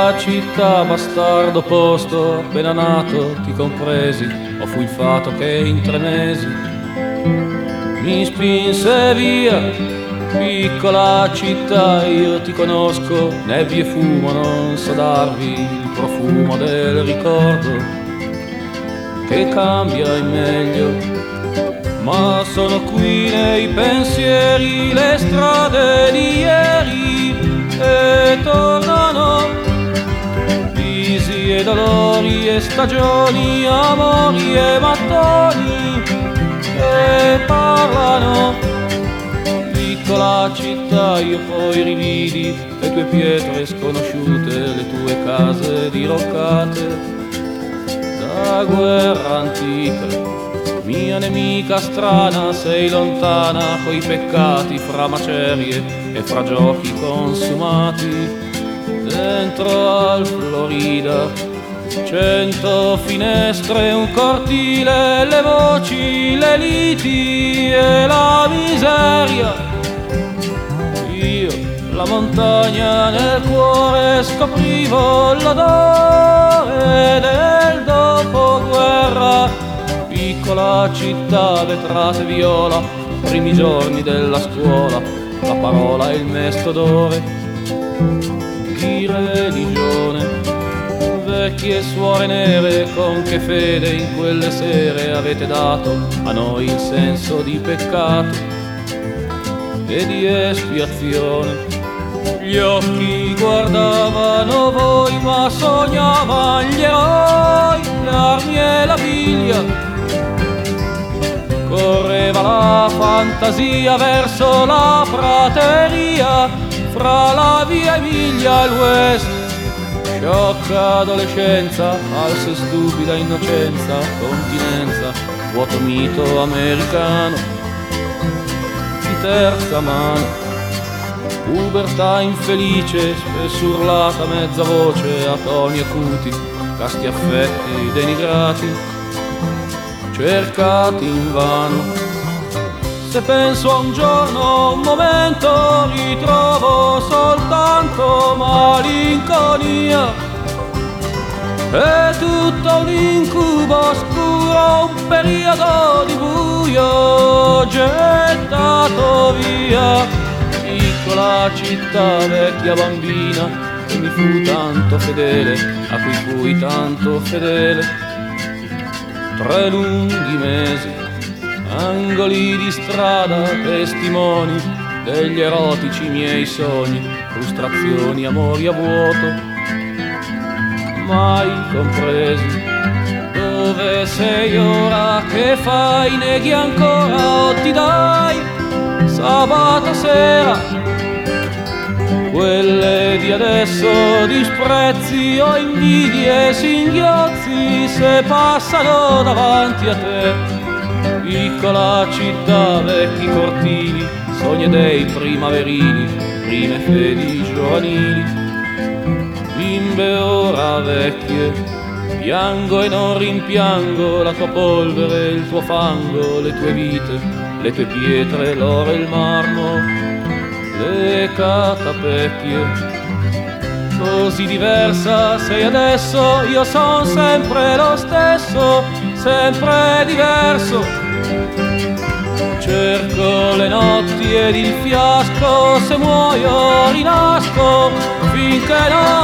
piccola città, bastardo posto, appena nato ti compresi, o fu il fato che in 3 mesi mi spinse via. Piccola città, io ti conosco, nebbie e fumo, non so darvi il profumo del ricordo che cambia in meglio, ma sono qui nei pensieri le strade di ieri e tornano visi e dolori e stagioni, amori e mattoni e parlano. Piccola città, io poi rividi le tue pietre sconosciute, le tue case diroccate da guerra antica. Mia nemica strana, sei lontana coi peccati, fra macerie e fra giochi consumati. Dentro al Florida 100 finestre, un cortile, le voci, le liti e la miseria. Io la montagna nel cuore scoprivo l'odore del dopoguerra. Piccola città, vetrate viola, primi giorni della scuola, la parola e il mestodore di religione. Vecchie suore nere, con che fede in quelle sere avete dato a noi il senso di peccato e di espiazione. Gli occhi guardavano voi, ma sognavano gli eroi, le armi e la biglia. Correva la fantasia verso la prateria, fra la via Emilia e l'West. Sciocca adolescenza, falsa e stupida innocenza, continenza, vuoto mito americano di terza mano. Pubertà infelice, spesso urlata a mezza voce, a toni acuti, casti affetti denigrati, cercati invano. Se penso a un giorno, un momento, ritrovo soltanto malinconia. È tutto un incubo oscuro, un periodo di buio gettato via. Piccola città, vecchia bambina, che mi fu tanto fedele, a cui fui tanto fedele. 3 lunghi mesi, angoli di strada, testimoni degli erotici miei sogni, frustrazioni, amori a vuoto, mai compresi. Dove sei ora, che fai, neghi ancora o ti dai sabato sera? Quelle di adesso disprezzi o invidie, singhiozzi se passano davanti a te. Piccola città, vecchi cortili, sogni dei primaverili, prime fedi giovanili. Bimbe ora vecchie, piango e non rimpiango la tua polvere, il tuo fango, le tue vite, le tue pietre, l'oro e il marmo, le catapecchie. Così diversa sei adesso, io son sempre lo stesso, sempre diverso. Cerco le notti ed il fiasco, se muoio rinasco, finché non